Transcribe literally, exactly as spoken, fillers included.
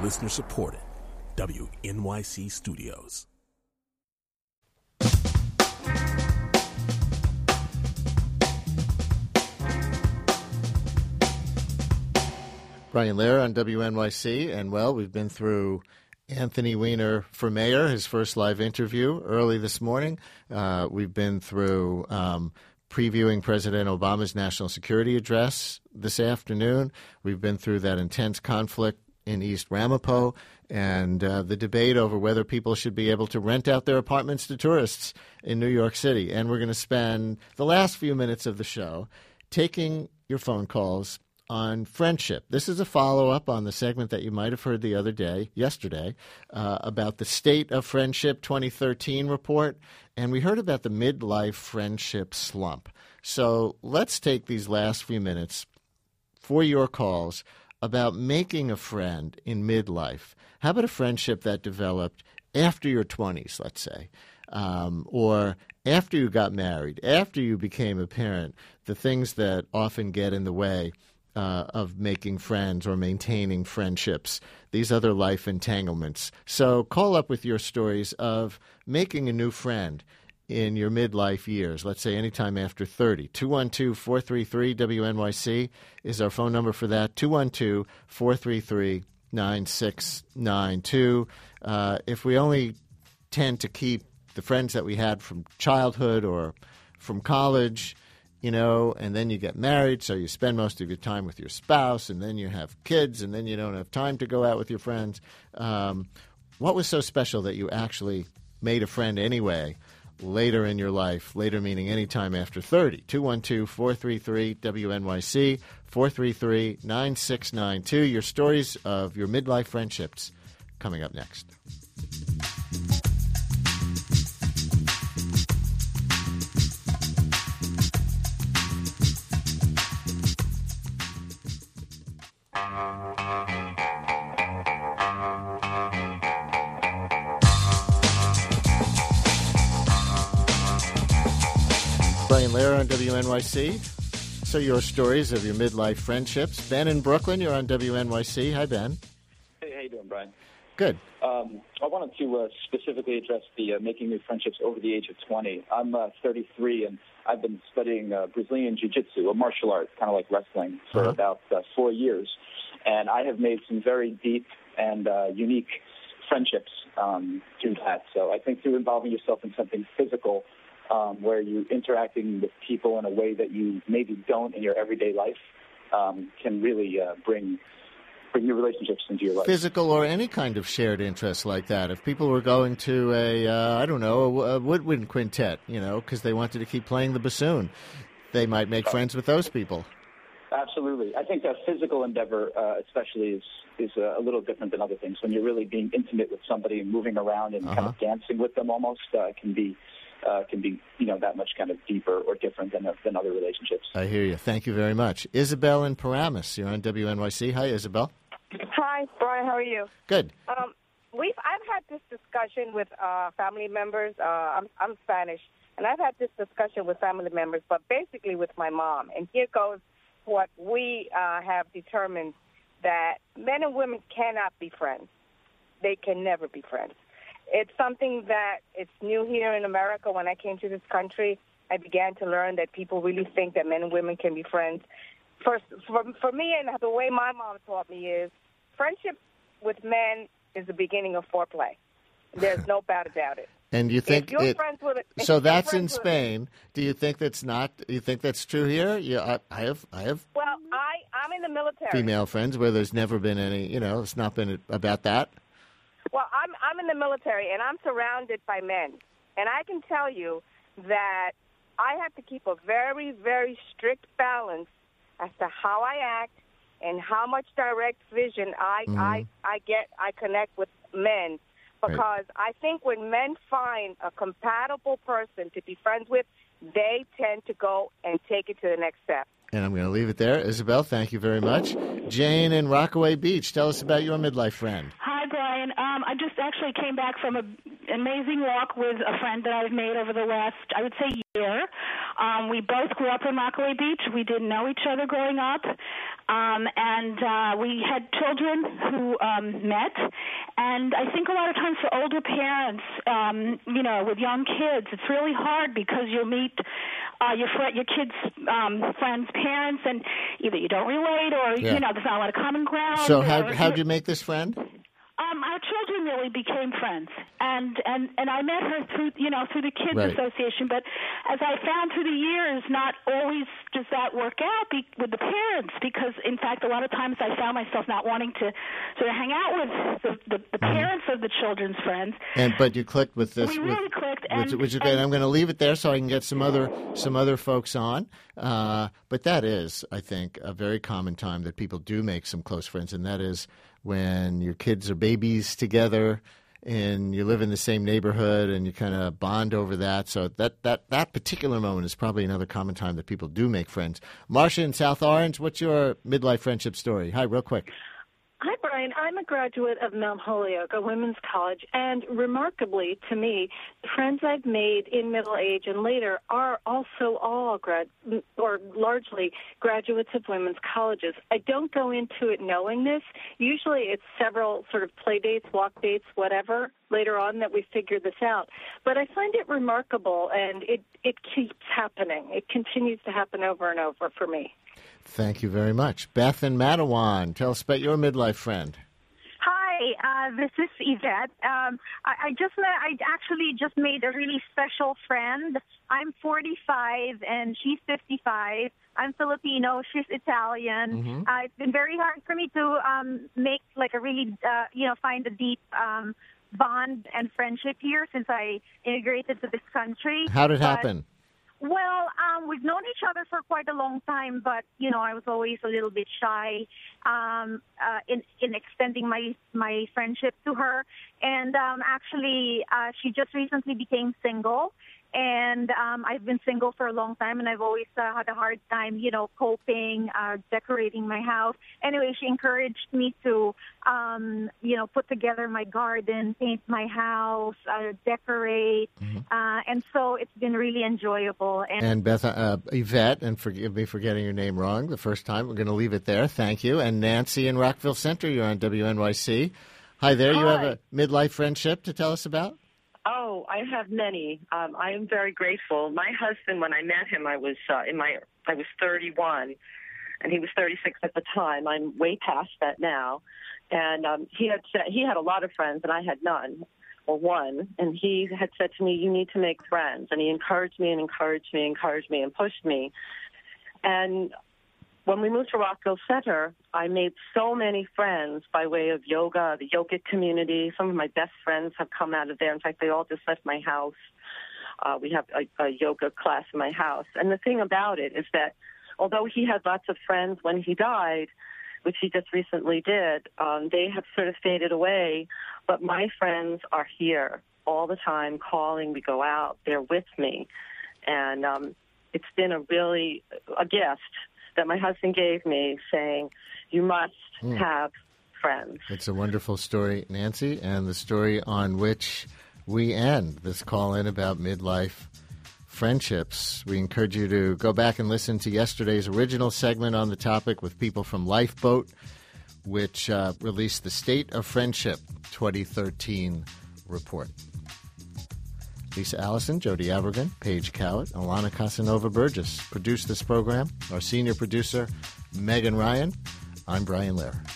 Listener supported. W N Y C Studios. Brian Lehrer on W N Y C, and well, we've been through Anthony Weiner for mayor, his first live interview early this morning. Uh, we've been through um, previewing President Obama's national security address this afternoon. We've been through that intense conflict in East Ramapo and uh, the debate over whether people should be able to rent out their apartments to tourists in New York City. And we're going to spend the last few minutes of the show taking your phone calls on friendship. This is a follow-up on the segment that you might have heard the other day, yesterday, uh, about the State of Friendship twenty thirteen report, and we heard about the midlife friendship slump. So let's take these last few minutes for your calls about making a friend in midlife. How about a friendship that developed after your twenties, let's say, um, or after you got married, after you became a parent, the things that often get in the way Uh, of making friends or maintaining friendships, these other life entanglements. So call up with your stories of making a new friend in your midlife years, let's say anytime after thirty. two one two, four three three, W N Y C is our phone number for that, two one two, four three three, nine six nine two. Uh, if we only tend to keep the friends that we had from childhood or from college, you know, and then you get married, so you spend most of your time with your spouse, and then you have kids, and then you don't have time to go out with your friends. Um, what was so special that you actually made a friend anyway later in your life, later meaning any time after thirty? two one two, four three three, W N Y C, four three three, nine six nine two. Your stories of your midlife friendships coming up next. Brian Lehrer on W N Y C. So your stories of your midlife friendships. Ben in Brooklyn, you're on W N Y C. Hi, Ben. Hey, how you doing, Brian? Good. Um, I wanted to uh, specifically address the uh, making new friendships over the age of twenty. I'm uh, thirty-three, and I've been studying uh, Brazilian Jiu-Jitsu, a martial art, kind of like wrestling, for uh-huh. about uh, four years. And I have made some very deep and uh, unique friendships um, through that. So I think through involving yourself in something physical, um, where you're interacting with people in a way that you maybe don't in your everyday life, um, can really uh, bring bring new relationships into your life. Physical or any kind of shared interest like that. If people were going to a, uh, I don't know, a, a woodwind quintet, you know, because they wanted to keep playing the bassoon, they might make friends with those people. Absolutely. I think that physical endeavor uh, especially is is uh, a little different than other things. When you're really being intimate with somebody and moving around and uh-huh. kind of dancing with them almost uh, can be, uh, can be you know, that much kind of deeper or different than, uh, than other relationships. I hear you. Thank you very much. Isabel in Paramus, you're on W N Y C. Hi, Isabel. Hi, Brian. How are you? Good. Um, we've I've had this discussion with uh, family members. Uh, I'm I'm Spanish, and I've had this discussion with family members, but basically with my mom. And here goes what we uh, have determined, that men and women cannot be friends. They can never be friends. It's something that it's new here in America. When I came to this country, I began to learn that people really think that men and women can be friends. First, for, for me, and the way my mom taught me is, friendship with men is the beginning of foreplay. There's no doubt about it. And you think if you're it, friends with it, so? That's in Spain. Do you think that's not? You think that's true here? Yeah, I, I have. I have. Well, I I'm in the military. Female friends where there's never been any. You know, it's not been about that. Well, I'm I'm in the military, and I'm surrounded by men, and I can tell you that I have to keep a very very strict balance as to how I act and how much direct vision I mm-hmm. I I get. I connect with men. Because right. I think when men find a compatible person to be friends with, they tend to go and take it to the next step. And I'm going to leave it there. Isabel, thank you very much. Jane in Rockaway Beach, tell us about your midlife friend. Hi, Brian. Um, I just actually came back from an amazing walk with a friend that I've made over the last, I would say, year. Um, we both grew up in Rockaway Beach. We didn't know each other growing up. um, and uh, we had children who um, met. And I think a lot of times for older parents, um, you know, with young kids, it's really hard because you'll meet uh, your fr- your kids' um, friends' parents, and either you don't relate or Yeah. you know there's not a lot of common ground. So or, how how'd you make this friend? Um, our children really became friends, and, and, and I met her through you know through the Kids Right. Association. But as I found through the years, not always does that work out be, with the parents, because in fact a lot of times I found myself not wanting to sort of hang out with the, the, the parents of the children's friends. And but you clicked with this, We with, really clicked, which, and- which is great. and- I'm going to leave it there so I can get some other some other folks on. Uh, but that is, I think, a very common time that people do make some close friends, and that is when your kids are babies together and you live in the same neighborhood and you kind of bond over that. So that, that, that particular moment is probably another common time that people do make friends. Marcia in South Orange, what's your midlife friendship story? Hi, real quick. Hi, Brian. I'm a graduate of Mount Holyoke, a women's college, and remarkably to me, the friends I've made in middle age and later are also all grad or largely graduates of women's colleges. I don't go into it knowing this. Usually it's several sort of play dates, walk dates, whatever, later on that we figure this out. But I find it remarkable, and it, it keeps happening. It continues to happen over and over for me. Thank you very much. Beth in Matawan, tell us about your midlife friend. Hi, uh, this is Yvette. Um, I, I just met, I actually just made a really special friend. I'm forty-five and she's fifty-five. I'm Filipino. She's Italian. Mm-hmm. Uh, it's been very hard for me to um, make like a really, uh, you know, find a deep um, bond and friendship here since I immigrated to this country. How did it But- happen? Well, um, we've known each other for quite a long time, but you know, I was always a little bit shy um, uh, in in extending my my friendship to her. And um, actually, uh, she just recently became single, and um, I've been single for a long time, and I've always uh, had a hard time, you know, coping, uh, decorating my house. Anyway, she encouraged me to, um, you know, put together my garden, paint my house, uh, decorate, Mm-hmm. uh, and so it's been really enjoyable. And, And Beth, uh, Yvette, and forgive me for getting your name wrong the first time. We're going to leave it there. Thank you. And Nancy in Rockville Center, you're on W N Y C. Hi there. You have Hi. a midlife friendship to tell us about? Oh, I have many. Um, I am very grateful. My husband, when I met him, I was uh, in my I was thirty-one, and he was thirty-six at the time. I'm way past that now, and um, he had said he had a lot of friends, and I had none or one. And he had said to me, "You need to make friends," and he encouraged me and encouraged me, encouraged me, and pushed me. And when we moved to Rockville Center, I made so many friends by way of yoga, the yogic community. Some of my best friends have come out of there. In fact, they all just left my house. Uh, we have a, a yoga class in my house. And the thing about it is that although he had lots of friends when he died, which he just recently did, um, they have sort of faded away. But my friends are here all the time, calling. We go out. They're with me. And um, it's been a really a gift that my husband gave me, saying, you must Mm. have friends. It's a wonderful story, Nancy, and the story on which we end this call-in about midlife friendships. We encourage you to go back and listen to yesterday's original segment on the topic with people from Lifeboat, which uh, released the State of Friendship twenty thirteen report. Lisa Allison, Jody Abergen, Paige Cowett, Alana Casanova Burgess produced this program. Our senior producer, Megan Ryan. I'm Brian Lehrer.